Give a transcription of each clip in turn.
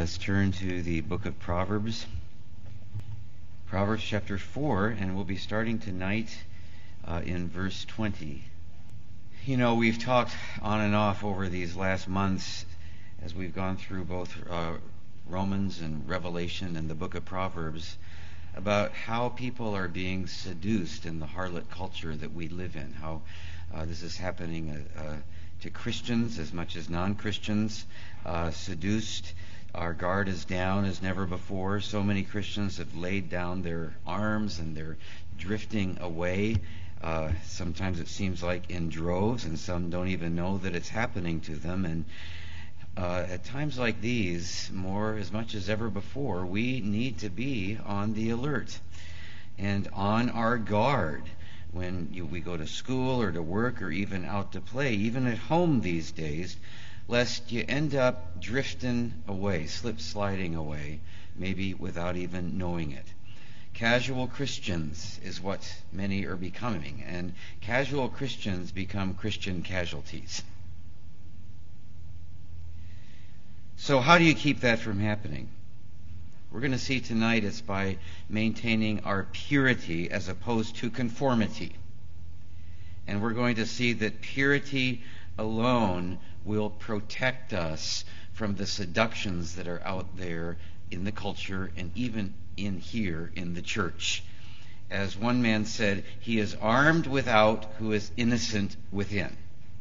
Let's turn to the book of Proverbs. Proverbs chapter 4, and we'll be starting tonight in verse 20. You know, we've talked on and off over these last months as we've gone through both Romans and Revelation and the book of Proverbs about how people are being seduced in the harlot culture that we live in, how this is happening to Christians as much as non-Christians, seduced. Our guard is down as never before. So many Christians have laid down their arms and they're drifting away. Sometimes it seems like in droves, and some don't even know that it's happening to them. And at times like these, as much as ever before, we need to be on the alert and on our guard when we go to school or to work or even out to play, even at home these days, lest you end up drifting away, sliding away, maybe without even knowing it. Casual Christians is what many are becoming, and casual Christians become Christian casualties. So how do you keep that from happening? We're going to see tonight it's by maintaining our purity as opposed to conformity. And we're going to see that purity alone will protect us from the seductions that are out there in the culture and even in here in the church. As one man said, he is armed without who is innocent within.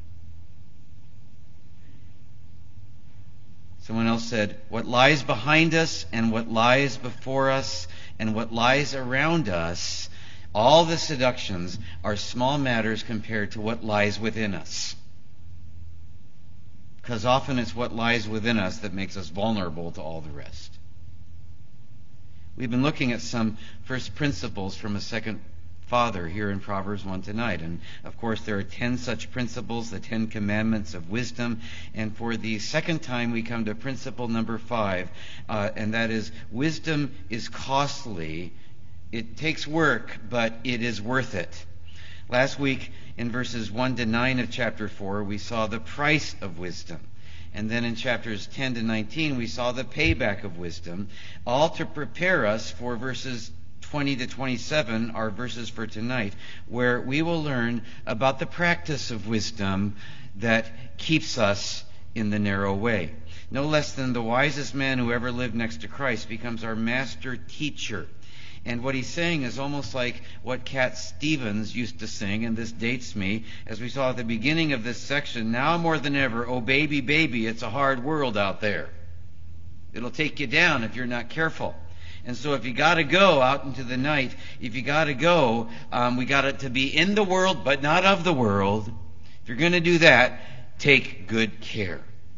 Someone else said, what lies behind us and what lies before us and what lies around us, all the seductions are small matters compared to what lies within us. Because often it's what lies within us that makes us vulnerable to all the rest. We've been looking at some first principles from a second father here in Proverbs 1 tonight. And of course there are 10 such principles, the 10 commandments of wisdom. And for the second time we come to principle number 5, and that is wisdom is costly. It takes work, but it is worth it. Last week in verses 1 to 9 of chapter 4 we saw the price of wisdom. And then in chapters 10 to 19 we saw the payback of wisdom, all to prepare us for verses 20 to 27, our verses for tonight, where we will learn about the practice of wisdom that keeps us in the narrow way. No less than the wisest man who ever lived next to Christ becomes our master teacher. And what he's saying is almost like what Cat Stevens used to sing, and this dates me, as we saw at the beginning of this section, now more than ever, oh baby, baby, it's a hard world out there. It'll take you down if you're not careful. And so if you got to go out into the night, if you got to go, we got it to be in the world but not of the world. If you're going to do that, take good care.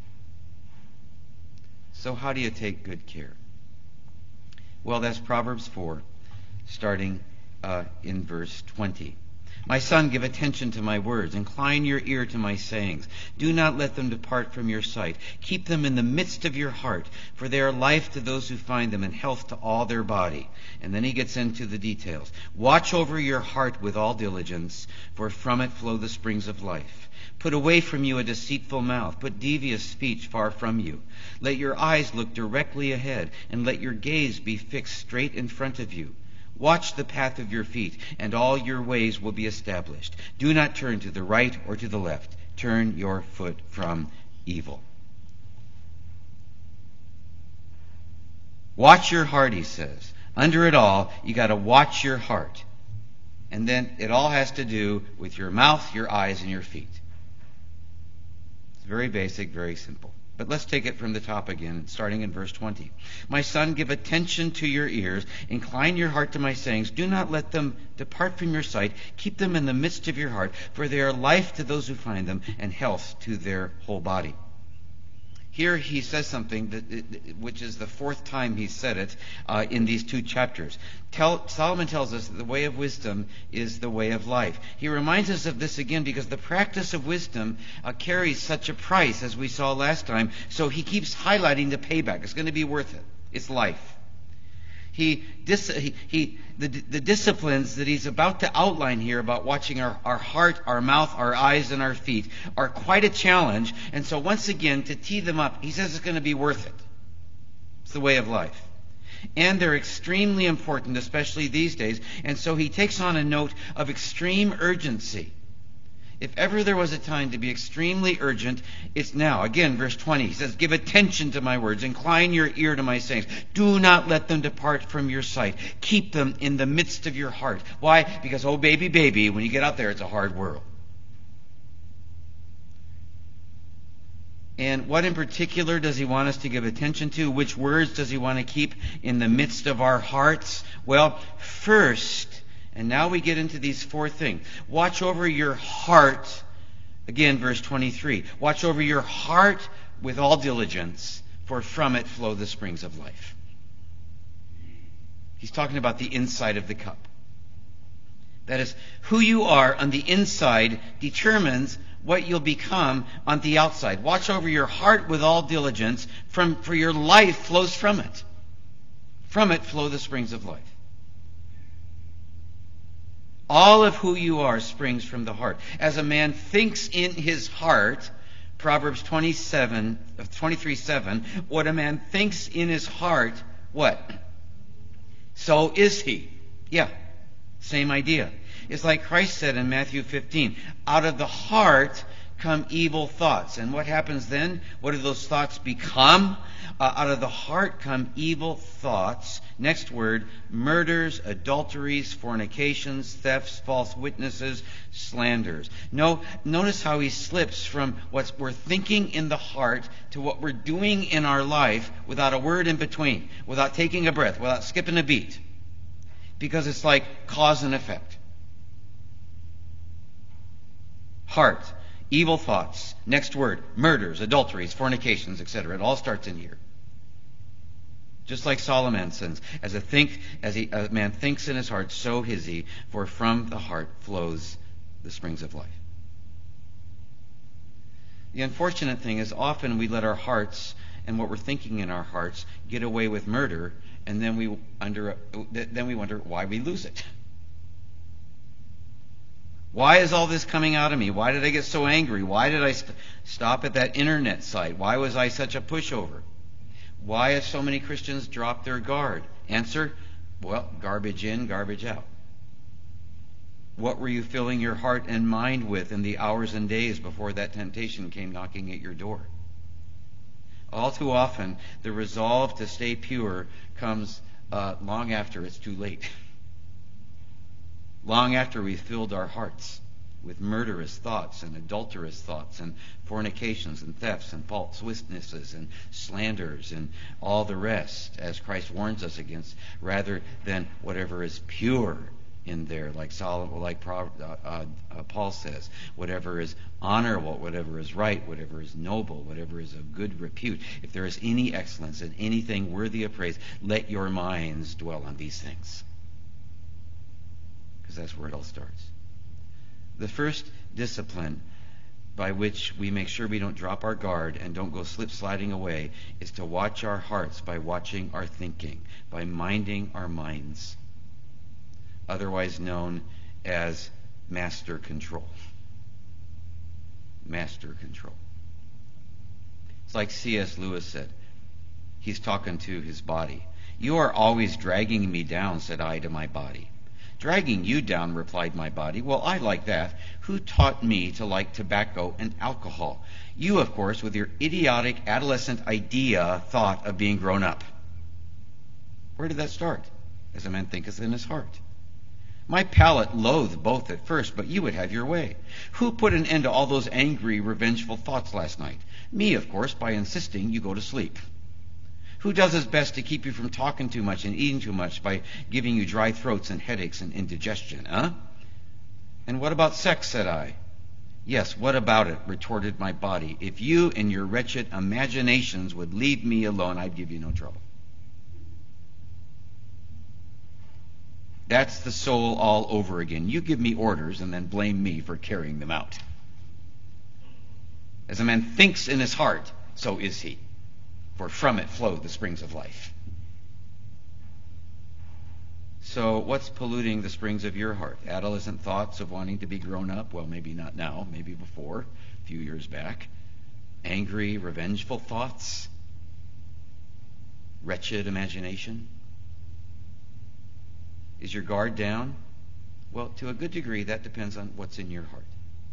So how do you take good care? Well, that's Proverbs 4, starting in verse 20. My son, give attention to my words. Incline your ear to my sayings. Do not let them depart from your sight. Keep them in the midst of your heart, for they are life to those who find them and health to all their body. And then he gets into the details. Watch over your heart with all diligence, for from it flow the springs of life. Put away from you a deceitful mouth. Put devious speech far from you. Let your eyes look directly ahead, and let your gaze be fixed straight in front of you. Watch the path of your feet, and all your ways will be established. Do not turn to the right or to the left. Turn your foot from evil. Watch your heart, he says. Under it all, you got to watch your heart. And then it all has to do with your mouth, your eyes, and your feet. It's very basic, very simple. But let's take it from the top again, starting in verse 20. My son, give attention to your ears. Incline your heart to my sayings. Do not let them depart from your sight. Keep them in the midst of your heart, for they are life to those who find them and health to their whole body. Here he says something which is the fourth time he said it in these two chapters. Solomon tells us that the way of wisdom is the way of life. He reminds us of this again because the practice of wisdom carries such a price, as we saw last time. So he keeps highlighting the payback. It's going to be worth it. It's life. The disciplines that he's about to outline here about watching our heart, our mouth, our eyes, and our feet are quite a challenge. And so once again, to tee them up, he says it's going to be worth it. the way of life. And they're extremely important, especially these days. And so he takes on a note of extreme urgency. If ever there was a time to be extremely urgent, it's now. Again, verse 20, he says, give attention to my words, incline your ear to my sayings. Do not let them depart from your sight. Keep them in the midst of your heart. Why? Because, oh baby, baby, when you get out there, it's a hard world. And what in particular does he want us to give attention to? Which words does he want to keep in the midst of our hearts? Well, first, and now we get into these four things. Watch over your heart. Again, verse 23. Watch over your heart with all diligence, for from it flow the springs of life. He's talking about the inside of the cup. That is, who you are on the inside determines what you'll become on the outside. Watch over your heart with all diligence, for your life flows from it. From it flow the springs of life. All of who you are springs from the heart. As a man thinks in his heart, Proverbs 23:7, what a man thinks in his heart, what? So is he. Yeah, same idea. It's like Christ said in Matthew 15, out of the heart come evil thoughts. And what happens then? What do those thoughts become? Out of the heart come evil thoughts. Next word, murders, adulteries, fornications, thefts, false witnesses, slanders. Notice how he slips from what we're thinking in the heart to what we're doing in our life without a word in between, without taking a breath, without skipping a beat. Because it's like cause and effect. Heart, evil thoughts. Next word, murders, adulteries, fornications, etc. It all starts in here. Just like Solomon says, as a man thinks in his heart, so is he, for from the heart flows the springs of life. The unfortunate thing is often we let our hearts and what we're thinking in our hearts get away with murder, and then we wonder why we lose it. Why is all this coming out of me? Why did I get so angry? Why did I stop at that internet site? Why was I such a pushover? Why have so many Christians dropped their guard? Answer, well, garbage in, garbage out. What were you filling your heart and mind with in the hours and days before that temptation came knocking at your door? All too often, the resolve to stay pure comes long after it's too late. Long after we've filled our hearts with murderous thoughts and adulterous thoughts and fornications and thefts and false witnesses and slanders and all the rest, as Christ warns us against, rather than whatever is pure in there, like Paul says, whatever is honorable, whatever is right, whatever is noble, whatever is of good repute. If there is any excellence and anything worthy of praise, let your minds dwell on these things. Because that's where it all starts. The first discipline by which we make sure we don't drop our guard and don't go sliding away is to watch our hearts by watching our thinking, by minding our minds, otherwise known as master control. Master control. It's like C.S. Lewis said. He's talking to his body. You are always dragging me down, said I to my body. Dragging you down, replied my body. Well, I like that. Who taught me to like tobacco and alcohol? You, of course, with your idiotic adolescent thought of being grown up. Where did that start? As a man thinketh in his heart. My palate loathed both at first, but you would have your way. Who put an end to all those angry, revengeful thoughts last night? Me, of course, by insisting you go to sleep. Who does his best to keep you from talking too much and eating too much by giving you dry throats and headaches and indigestion, huh? And what about sex, said I. Yes, what about it, retorted my body. If you and your wretched imaginations would leave me alone, I'd give you no trouble. That's the soul all over again. You give me orders and then blame me for carrying them out. As a man thinks in his heart, so is he. For from it flow the springs of life. So what's polluting the springs of your heart? Adolescent thoughts of wanting to be grown up? Well, maybe not now, maybe before, a few years back. Angry, revengeful thoughts? wretched imagination? Is your guard down? Well, to a good degree, that depends on what's in your heart.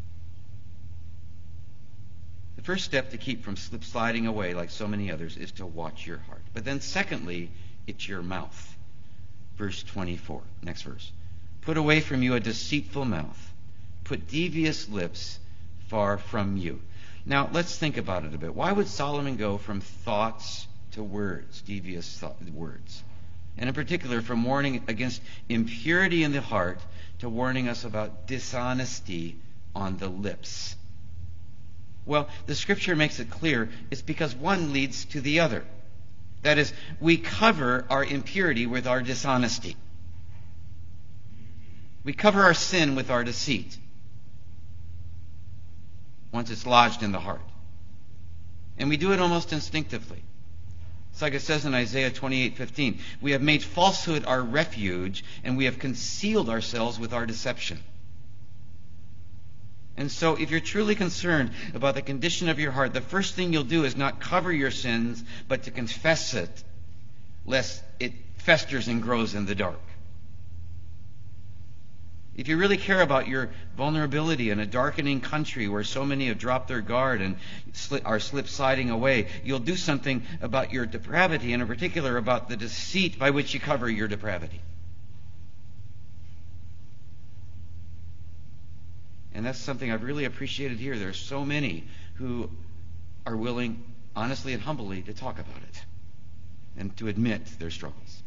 The first step to keep from sliding away like so many others is to watch your heart. But then secondly, it's your mouth. Verse 24, next verse. Put away from you a deceitful mouth. Put devious lips far from you. Now, let's think about it a bit. Why would Solomon go from thoughts to words, devious words? And in particular, from warning against impurity in the heart to warning us about dishonesty on the lips. Well, the Scripture makes it clear it's because one leads to the other. That is, we cover our impurity with our dishonesty. We cover our sin with our deceit once it's lodged in the heart. And we do it almost instinctively. It's like it says in Isaiah 28:15. We have made falsehood our refuge, and we have concealed ourselves with our deception. And so if you're truly concerned about the condition of your heart, the first thing you'll do is not cover your sins, but to confess it, lest it festers and grows in the dark. If you really care about your vulnerability in a darkening country where so many have dropped their guard and are slip-sliding away, you'll do something about your depravity, and in particular about the deceit by which you cover your depravity. And that's something I've really appreciated here. There are so many who are willing, honestly and humbly, to talk about it and to admit their struggles.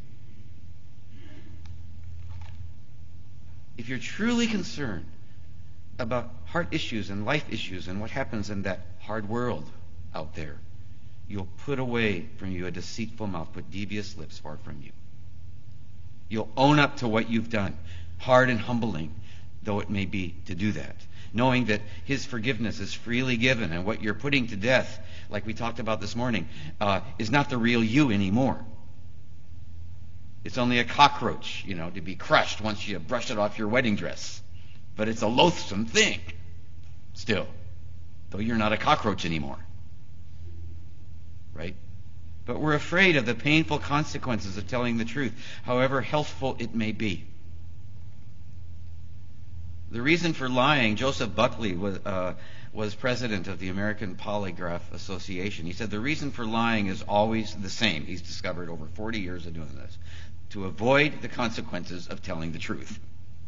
If you're truly concerned about heart issues and life issues and what happens in that hard world out there, you'll put away from you a deceitful mouth, put devious lips far from you. You'll own up to what you've done, hard and humbling though it may be to do that, knowing that His forgiveness is freely given, and what you're putting to death, like we talked about this morning, is not the real you anymore. It's only a cockroach, to be crushed once you brush it off your wedding dress. But it's a loathsome thing still, though you're not a cockroach anymore. Right? But we're afraid of the painful consequences of telling the truth, however healthful it may be. The reason for lying, Joseph Buckley was president of the American Polygraph Association. He said the reason for lying is always the same. He's discovered over 40 years of doing this. To avoid the consequences of telling the truth.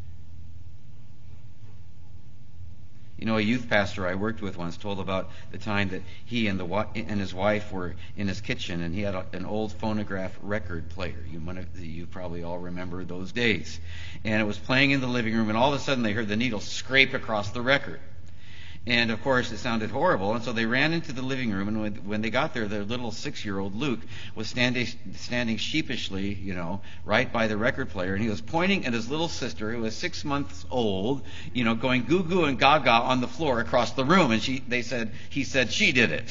A youth pastor I worked with once told about the time that he and his wife were in his kitchen, and he had an old phonograph record player. You probably all remember those days. And it was playing in the living room, and all of a sudden they heard the needle scrape across the record. And of course it sounded horrible, and so they ran into the living room, and when they got there, their little 6-year-old Luke was standing sheepishly, right by the record player, and he was pointing at his little sister, who was 6 months old, going goo goo and gaga on the floor across the room, and he said she did it.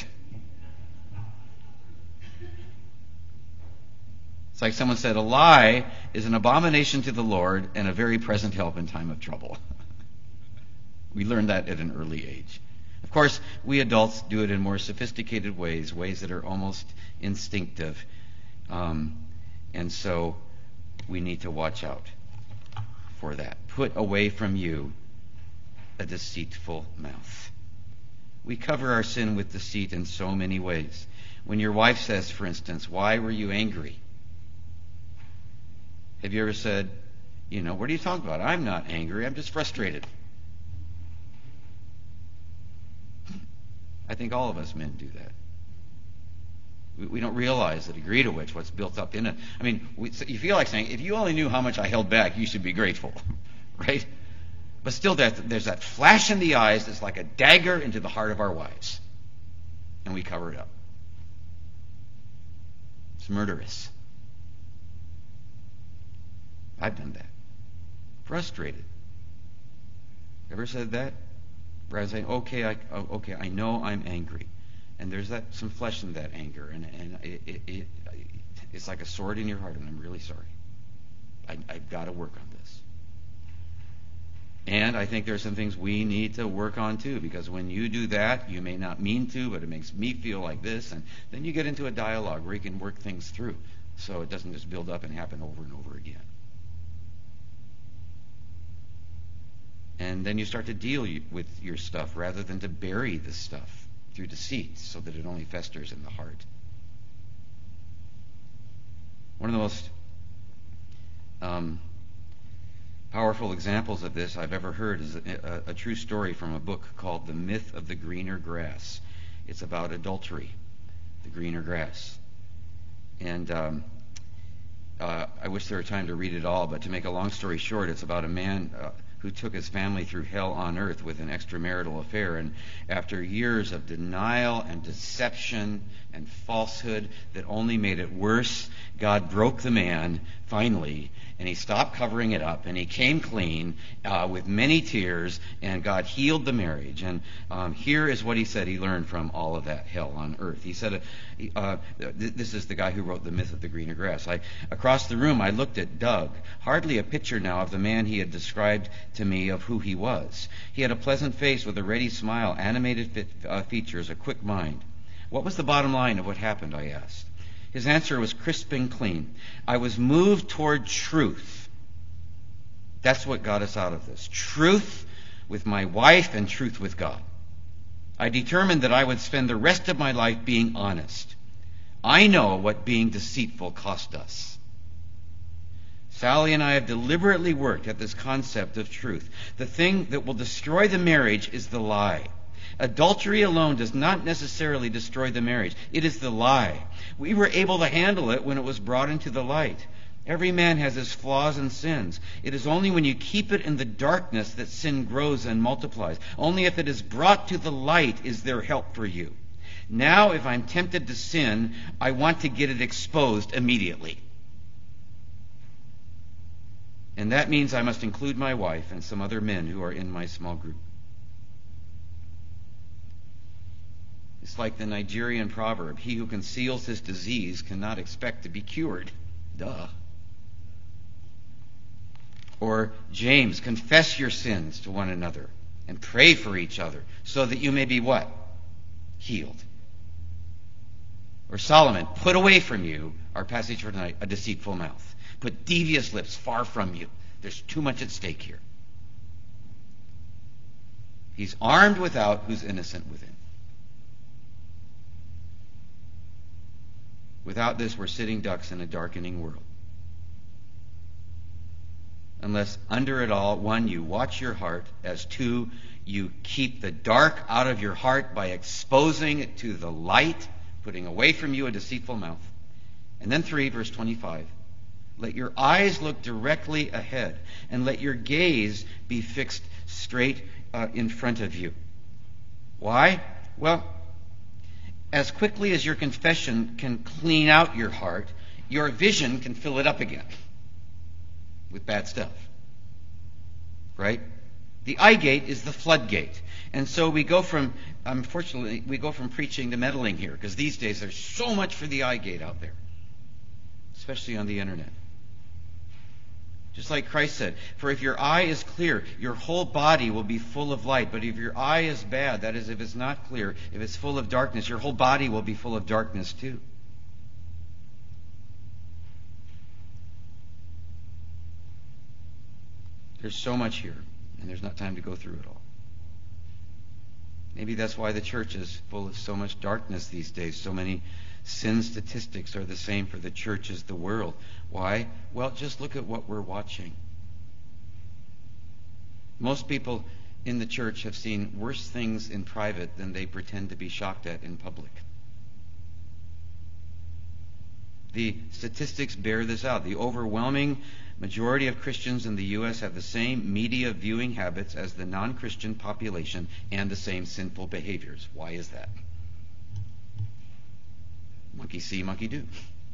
It's like someone said, a lie is an abomination to the Lord and a very present help in time of trouble. We learned that at an early age. Of course, we adults do it in more sophisticated ways that are almost instinctive. And so we need to watch out for that. Put away from you a deceitful mouth. We cover our sin with deceit in so many ways. When your wife says, for instance, "Why were you angry?" Have you ever said, "What are you talking about? I'm not angry. I'm just frustrated." I think all of us men do that. We don't realize the degree to which what's built up in it. You feel like saying, if you only knew how much I held back, you should be grateful. Right? But still, there's that flash in the eyes that's like a dagger into the heart of our wives. And we cover it up. It's murderous. I've done that. Frustrated. Ever said that? Rather than saying, okay, I know I'm angry, and there's some flesh in that anger, and it's like a sword in your heart, and I'm really sorry. I've got to work on this. And I think there's some things we need to work on too, because when you do that, you may not mean to, but it makes me feel like this, and then you get into a dialogue where you can work things through. so it doesn't just build up and happen over and over again. And then you start to deal with your stuff rather than to bury the stuff through deceit so that it only festers in the heart. One of the most powerful examples of this I've ever heard is a true story from a book called The Myth of the Greener Grass. It's about adultery, the greener grass. And I wish there were time to read it all, but to make a long story short, it's about a man who took his family through hell on earth with an extramarital affair. And after years of denial and deception and falsehood that only made it worse, God broke the man finally, and he stopped covering it up, and he came clean with many tears, and God healed the marriage. And here is what he said he learned from all of that hell on earth. He said, this is the guy who wrote The Myth of the Greener Grass. Across the room, I looked at Doug, hardly a picture now of the man he had described to me of who he was. He had a pleasant face with a ready smile, animated features, a quick mind. What was the bottom line of what happened, I asked. His answer was crisp and clean. I was moved toward truth. That's what got us out of this. Truth with my wife and truth with God. I determined that I would spend the rest of my life being honest. I know what being deceitful cost us. Sally and I have deliberately worked at this concept of truth. The thing that will destroy the marriage is the lie. Adultery alone does not necessarily destroy the marriage. It is the lie. We were able to handle it when it was brought into the light. Every man has his flaws and sins. It is only when you keep it in the darkness that sin grows and multiplies. Only if it is brought to the light is there help for you. Now, if I'm tempted to sin, I want to get it exposed immediately. And that means I must include my wife and some other men who are in my small group. It's like the Nigerian proverb, he who conceals his disease cannot expect to be cured. Duh. Or James, confess your sins to one another and pray for each other so that you may be what? Healed. Or Solomon, put away from you, our passage for tonight, a deceitful mouth. Put devious lips far from you. There's too much at stake here. He's armed without, who's innocent within. Without this, we're sitting ducks in a darkening world. Unless under it all, 1, you watch your heart, as 2, you keep the dark out of your heart by exposing it to the light, putting away from you a deceitful mouth. And then 3, verse 25, let your eyes look directly ahead, and let your gaze be fixed straight in front of you. Why? Well, as quickly as your confession can clean out your heart, your vision can fill it up again with bad stuff. Right? The eye gate is the floodgate. And so unfortunately, we go from preaching to meddling here, because these days there's so much for the eye gate out there, especially on the internet. Just like Christ said, for if your eye is clear, your whole body will be full of light. But if your eye is bad, that is, if it's not clear, if it's full of darkness, your whole body will be full of darkness too. There's so much here, and there's not time to go through it all. Maybe that's why the church is full of so much darkness these days. So many sin statistics are the same for the church as the world. Why? Well, just look at what we're watching. Most people in the church have seen worse things in private than they pretend to be shocked at in public. The statistics bear this out. The overwhelming majority of Christians in the U.S. have the same media viewing habits as the non-Christian population and the same sinful behaviors. Why is that? Monkey see, monkey do.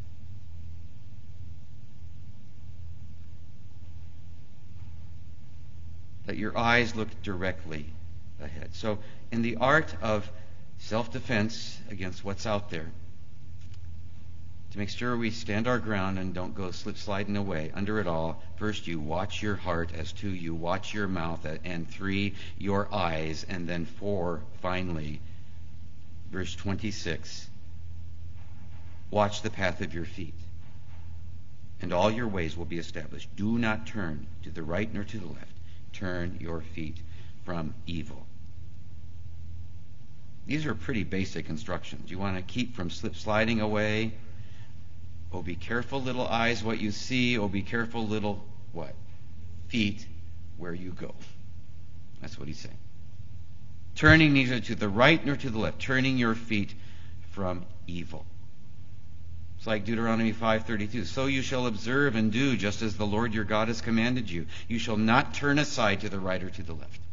Let your eyes look directly ahead. So, in the art of self-defense against what's out there, to make sure we stand our ground and don't go slip-sliding away, under it all, first you watch your heart, as 2, you watch your mouth, and 3, your eyes, and then 4, finally, verse 26, watch the path of your feet. and all your ways will be established. Do not turn to the right nor to the left. Turn your feet from evil. These are pretty basic instructions. You want to keep from sliding away. Oh, be careful, little eyes, what you see. Oh, be careful, little what? Feet, where you go. That's what he's saying. Turning neither to the right nor to the left. Turning your feet from evil. It's like Deuteronomy 5:32. So you shall observe and do just as the Lord your God has commanded you. You shall not turn aside to the right or to the left.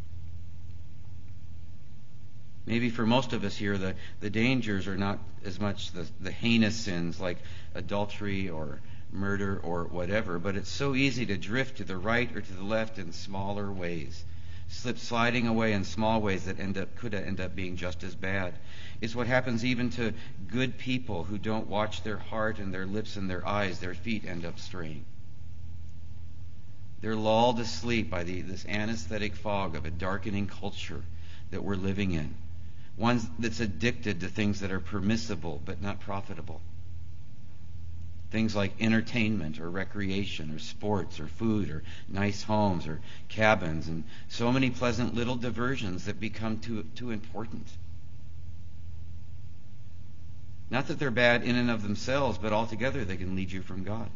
Maybe for most of us here, the dangers are not as much the heinous sins like adultery or murder or whatever, but it's so easy to drift to the right or to the left in smaller ways. Sliding away in small ways that could end up being just as bad. It's what happens even to good people who don't watch their heart and their lips and their eyes. Their feet end up straying. They're lulled to sleep by this anesthetic fog of a darkening culture that we're living in. One that's addicted to things that are permissible but not profitable. Things like entertainment or recreation or sports or food or nice homes or cabins and so many pleasant little diversions that become too important. Not that they're bad in and of themselves, but altogether they can lead you from God.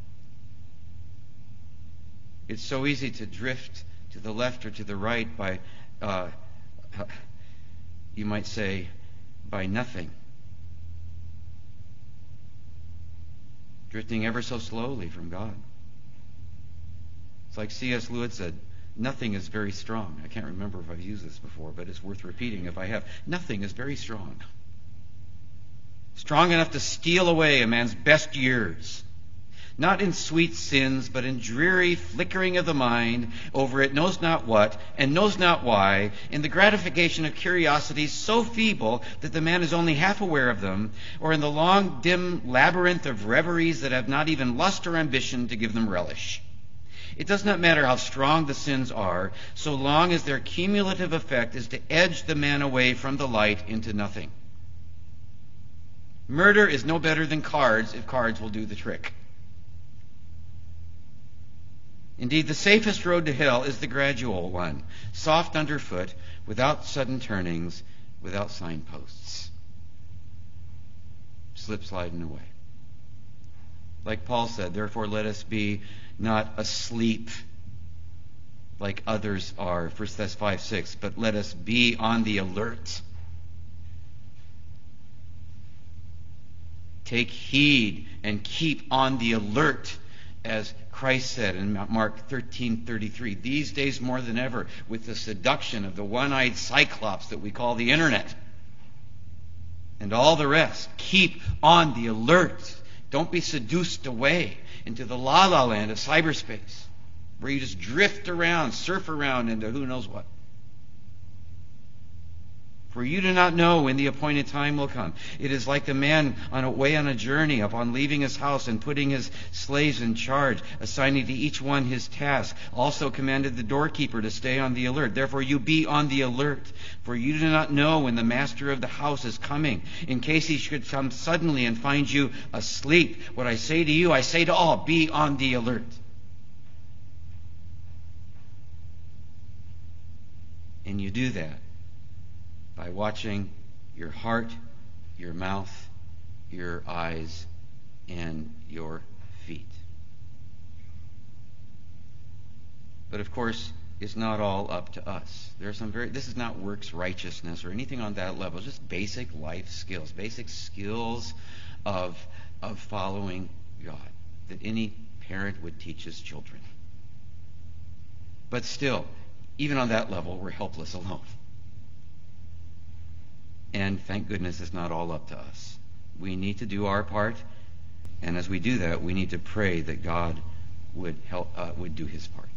It's so easy to drift to the left or to the right by, you might say, by nothing. Drifting ever so slowly from God. It's like C.S. Lewis said, nothing is very strong. I can't remember if I've used this before, but it's worth repeating if I have. Nothing is very strong. Strong enough to steal away a man's best years. Not in sweet sins, but in dreary flickering of the mind over it knows not what and knows not why, in the gratification of curiosities so feeble that the man is only half aware of them, or in the long, dim labyrinth of reveries that have not even lust or ambition to give them relish. It does not matter how strong the sins are, so long as their cumulative effect is to edge the man away from the light into nothing. Murder is no better than cards if cards will do the trick. Indeed, the safest road to hell is the gradual one, soft underfoot, without sudden turnings, without signposts. Slip sliding away. Like Paul said, therefore let us be not asleep like others are, 1 Thessalonians 5:6, but let us be on the alert. Take heed and keep on the alert, as Christ said in Mark 13:33. These days more than ever, with the seduction of the one-eyed cyclops that we call the internet and all the rest, keep on the alert. Don't be seduced away into the la-la land of cyberspace, where you just drift around, surf around into who knows what. For you do not know when the appointed time will come. It is like the man on a journey, upon leaving his house and putting his slaves in charge, assigning to each one his task. Also commanded the doorkeeper to stay on the alert. Therefore you be on the alert, for you do not know when the master of the house is coming, in case he should come suddenly and find you asleep. What I say to you, I say to all, be on the alert. And you do that by watching your heart, your mouth, your eyes, and your feet. But of course, it's not all up to us. This is not works righteousness or anything on that level. It's just basic life skills, basic skills of following God that any parent would teach his children. But still, even on that level, we're helpless alone. And thank goodness it's not all up to us. We need to do our part, and as we do that, we need to pray that God would do his part.